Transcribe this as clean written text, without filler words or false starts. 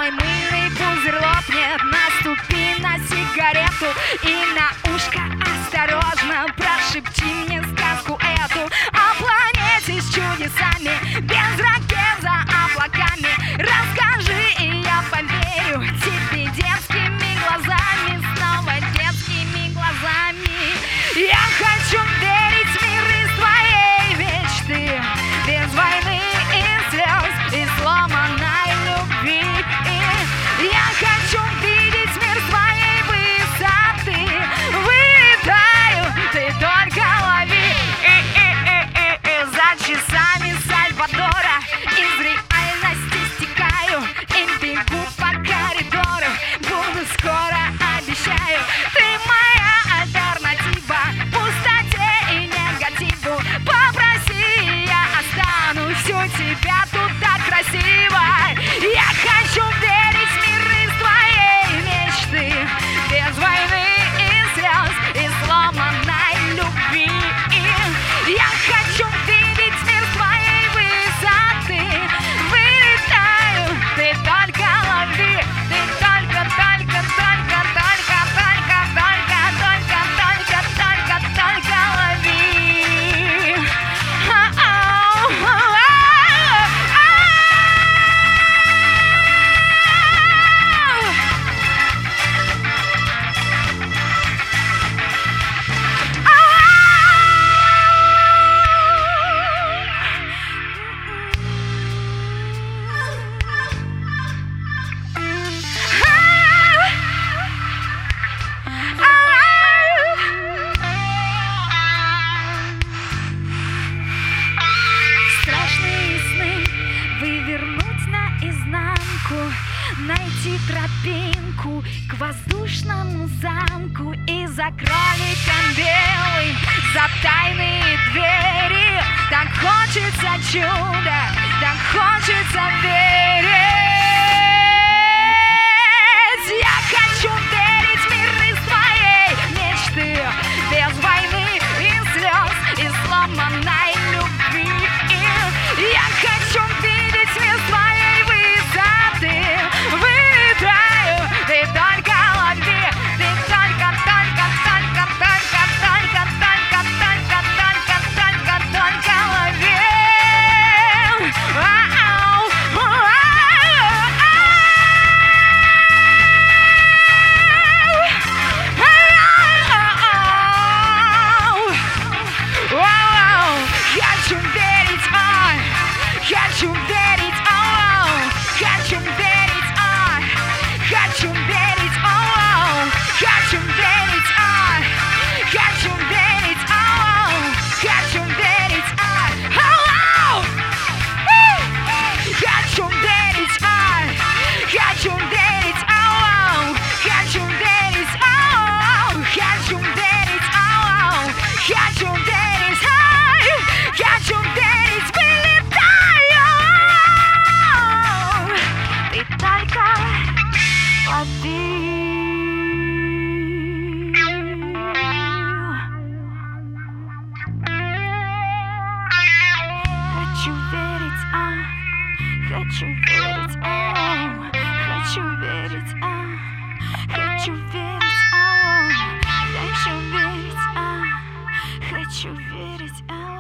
твой мыльный пузырь лопнет. Наступи на сигарету и на ушко осторожно прошепти мне сказку эту о планете с чудесами, без ракет за облаками. Расскажи, и я поверю тебе детскими глазами, снова детскими глазами. Я хочу верить в мир из твоей мечты, без войны и слез и сломанной любви. Я хочу видеть мир с твоей высоты. Вылетаю, ты только лови. За часами Сальвадора из реальности стекаю и бегу по коридору. Буду скоро, обещаю. Ты моя альтернатива пустоте и негативу. Попроси, я останусь у тебя тут так красиво. Я хочу верить в мир из твоей мечты, без войны и слез и сломанной любви. Я хочу видеть мир с твоей высоты. Вылетаю, ты только лови. Ты только лови. Страшные сны вывернуть наизнанку, найти тропинку к воздушному замку и за кроликом белым, за тайные двери. Так хочется чуда, так хочется верить. Я хочу верить в мир из твоей мечты, без войны и слез и сломанной любви. Я хочу видеть мир с твоей высоты. Вылетаю, ты только лови. Ты только лови. Хочу верить, хочу верить, хочу верить, хочу верить, хочу верить, хочу верить, хочу верить, хочу верить, хочу верить, хочу верить, хочу верить, хочу верить, хочу верить, вылетаю. Ты только лови. Хочу верить, хочу верить, хочу верить, хочу верить, хочу верить, хочу верить,